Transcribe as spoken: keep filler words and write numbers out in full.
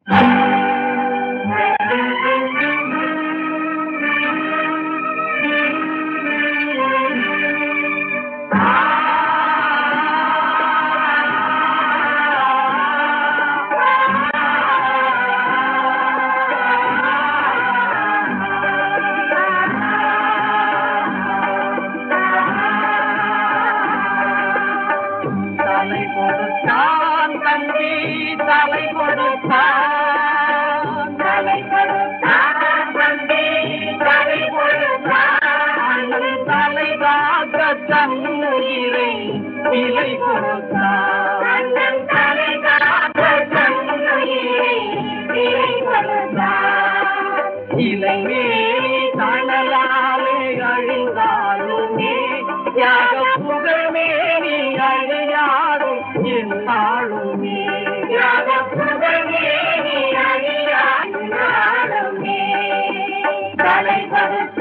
தலை கொடுத்தான் தம்பி தலை கொடுத்தான் தலை கொடுத்தான் தம்பி தலை கொடுத்தான் தலை காக்க தன் உயிரை விலை கொடுத்தான் தலை காக்க தன் உயிரை விலை கொடுத்தான் இளைஞர் தனலாலே அழிந்தாலுமே யாக புகழ்மே நீ அழியாடும் என்னாலுமே யாக புகழ்மே நீ அழியாடும் தலை